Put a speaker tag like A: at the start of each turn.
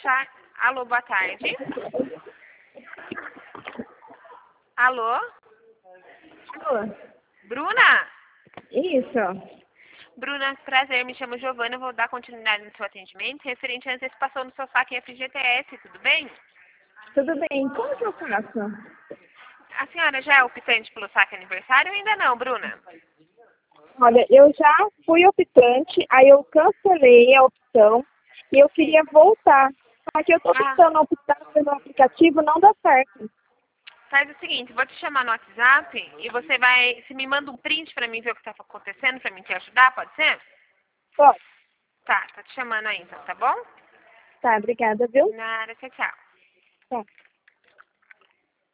A: achar... Alô, boa tarde. Alô?
B: Alô?
A: Bruna?
B: Isso.
A: Bruna, prazer, me chamo Giovana, eu vou dar continuidade no seu atendimento referente à antecipação do seu saque FGTS, tudo bem?
B: Tudo bem. Como que eu faço?
A: A senhora já é optante pelo saque aniversário ou ainda não, Bruna?
B: Olha, eu já fui optante, aí eu cancelei a opção e eu queria voltar. Só que eu tô tentando optar pelo aplicativo, não dá certo.
A: Faz o seguinte, vou te chamar no WhatsApp e você me manda um print pra mim ver o que tá acontecendo, pra mim te ajudar, pode ser?
B: Pode.
A: Tá te chamando aí então, tá bom?
B: Tá, obrigada, viu?
A: Nada, tchau, tchau.
B: Tá.